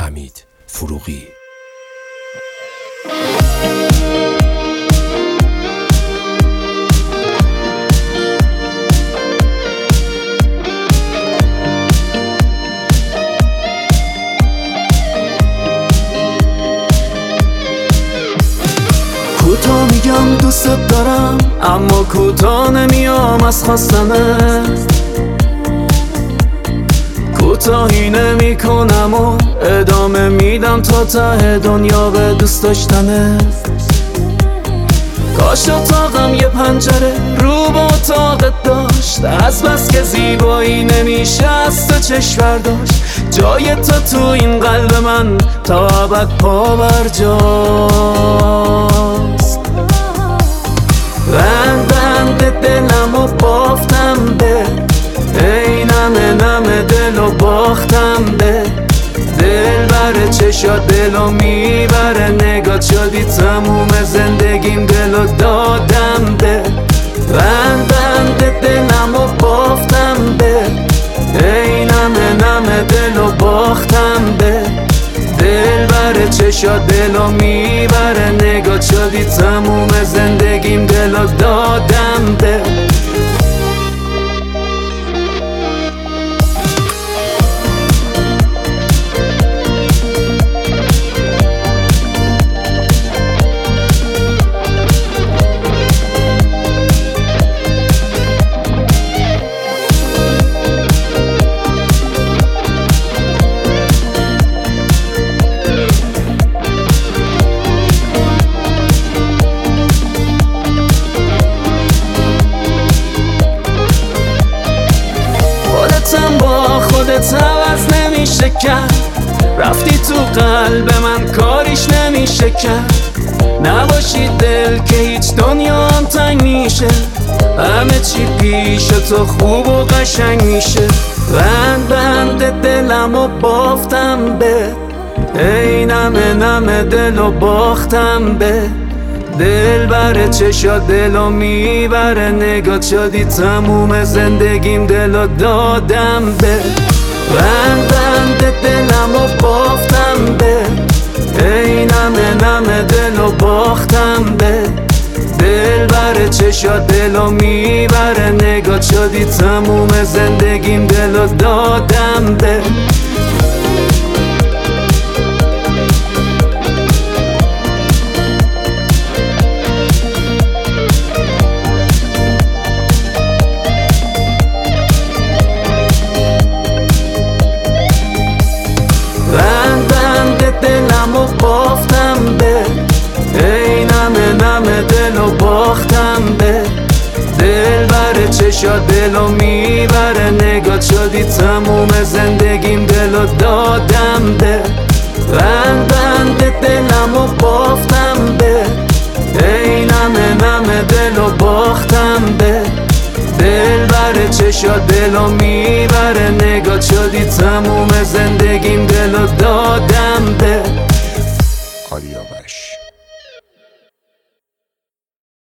حمید فروغی. کوتاه میگم دوست دارم اما کوتاه نمیام از خواستنت، کوتاهی نمی کنم و ادامه میدم تا ته دنیا به دوست داشتنت. کاش اتاقم یه پنجره رو به اتاقت داشت، از بس که زیبایی نمیشه از تو چشم برداشت. جای تو تو این قلب من تا ابد پا بر جاست. بند دلم و بافتم به ای نم دل و باختم به دل بره چشات دلو میبره، نگات شدی تموم زندگیم دلو دادم به بند دلم و بافتم به ای نم دل و باختم به دل بره چشات دلو میبره، نگات شدی تموم زندگیم دلو دادم به خودت عوض نمیشه کرد، رفتی تو قلب من کاریش نمیشه کرد. نباشی دل که هیچ دنیا هم تنگ میشه، همه چی پیش تو خوب و قشنگ میشه. بند دلم و بافتم به ای نم دل و باختم به دل بره چشات دلو میبره، نگات شدی تموم زندگیم دلو دادم به بند دلم و بافتم به ای نم دل و باختم به دل بره چشات دلو میبره، نگات شدی تموم زندگیم دلو دادم به دلم و بافتم به ای نم دل و باختم به دل بره چشات دلو میبره، نگات شدی تموم زندگیم دلو دادم به بند دلم و بافتم به ای نم دل و باختم به دل بره چشات دلو میبره، نگات شدی تموم زندگیم